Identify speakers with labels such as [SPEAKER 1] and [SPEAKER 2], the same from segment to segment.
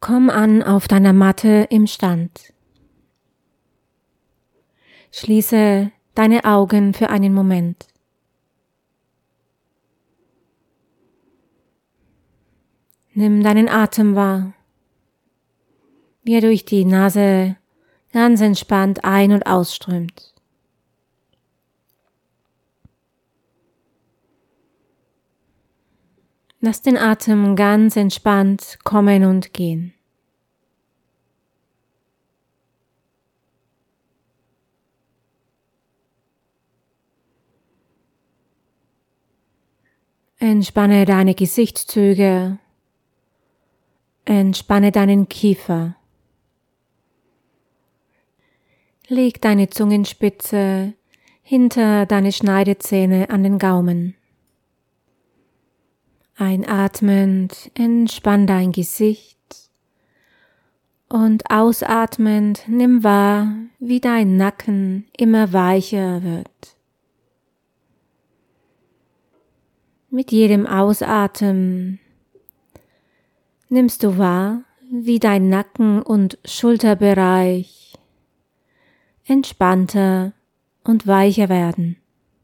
[SPEAKER 1] Komm an auf deiner Matte im Stand. Schließe deine Augen für einen Moment. Nimm deinen Atem wahr, wie er durch die Nase ganz entspannt ein- und ausströmt. Lass den Atem ganz entspannt kommen und gehen. Entspanne deine Gesichtszüge, entspanne deinen Kiefer. Leg deine Zungenspitze hinter deine Schneidezähne an den Gaumen. Einatmend entspann dein Gesicht und ausatmend nimm wahr, wie dein Nacken immer weicher wird. Mit jedem Ausatmen nimmst du wahr, wie dein Nacken- und Schulterbereich entspannter und weicher werden.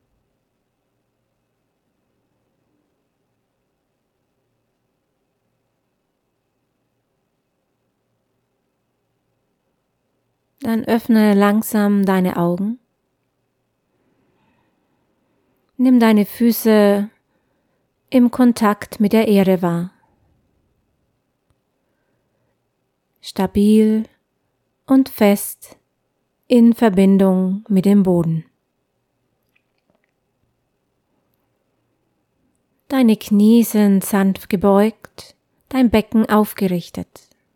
[SPEAKER 1] Dann öffne langsam deine Augen. Nimm deine Füße im Kontakt mit der Erde wahr. Stabil und fest in Verbindung mit dem Boden. Deine Knie sind sanft gebeugt, dein Becken aufgerichtet.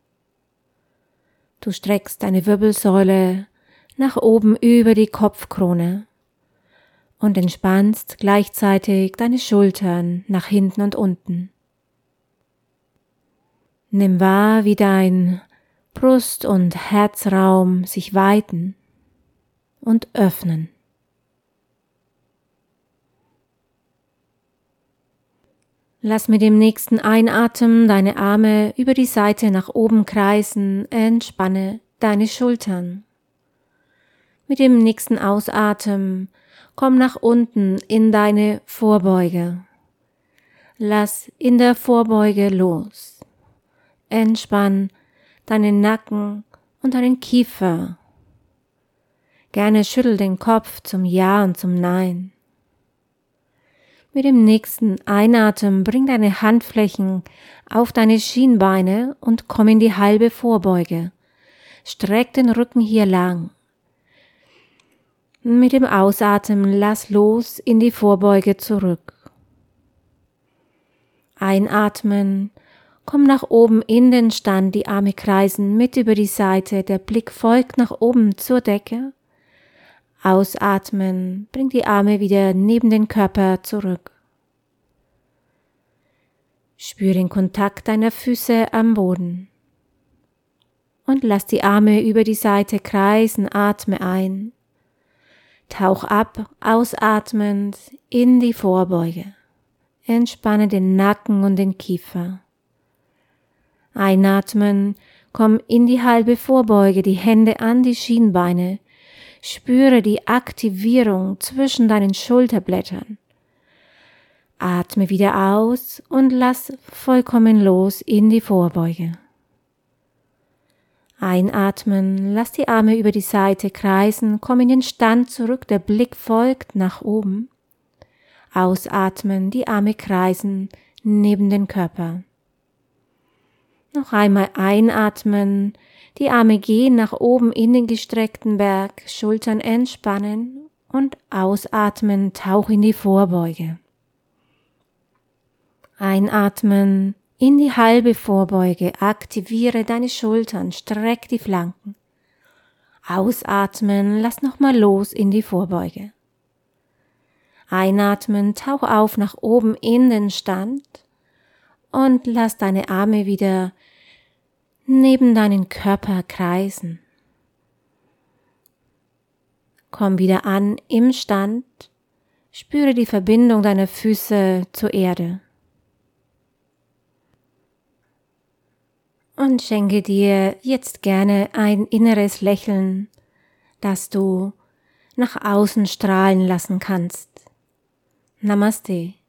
[SPEAKER 1] Du streckst deine Wirbelsäule nach oben über die Kopfkrone und entspannst gleichzeitig deine Schultern nach hinten und unten. Nimm wahr, wie dein Brust- und Herzraum sich weiten und öffnen. Lass mit dem nächsten Einatmen deine Arme über die Seite nach oben kreisen, entspanne deine Schultern. Mit dem nächsten Ausatmen komm nach unten in deine Vorbeuge. Lass in der Vorbeuge los. Entspann deinen Nacken und deinen Kiefer. Gerne schüttel den Kopf zum Ja und zum Nein. Mit dem nächsten Einatmen bring deine Handflächen auf deine Schienbeine und komm in die halbe Vorbeuge. Streck den Rücken hier lang. Mit dem Ausatmen lass los in die Vorbeuge zurück. Einatmen, komm nach oben in den Stand, die Arme kreisen mit über die Seite, der Blick folgt nach oben zur Decke. Ausatmen, bring die Arme wieder neben den Körper zurück. Spür den Kontakt deiner Füße am Boden. Und lass die Arme über die Seite kreisen, atme ein. Tauch ab, ausatmend in die Vorbeuge. Entspanne den Nacken und den Kiefer. Einatmen, komm in die halbe Vorbeuge, die Hände an die Schienbeine. Spüre die Aktivierung zwischen deinen Schulterblättern. Atme wieder aus und lass vollkommen los in die Vorbeuge. Einatmen, lass die Arme über die Seite kreisen, komm in den Stand zurück, der Blick folgt nach oben. Ausatmen, die Arme kreisen neben den Körper. Noch einmal einatmen, die Arme gehen nach oben in den gestreckten Berg, Schultern entspannen und ausatmen, tauch in die Vorbeuge. Einatmen in die halbe Vorbeuge, aktiviere deine Schultern, streck die Flanken. Ausatmen, lass nochmal los in die Vorbeuge. Einatmen, tauch auf nach oben in den Stand und lass deine Arme wieder neben deinen Körper kreisen. Komm wieder an im Stand, spüre die Verbindung deiner Füße zur Erde. und schenke dir jetzt gerne ein inneres Lächeln, das du nach außen strahlen lassen kannst. Namaste.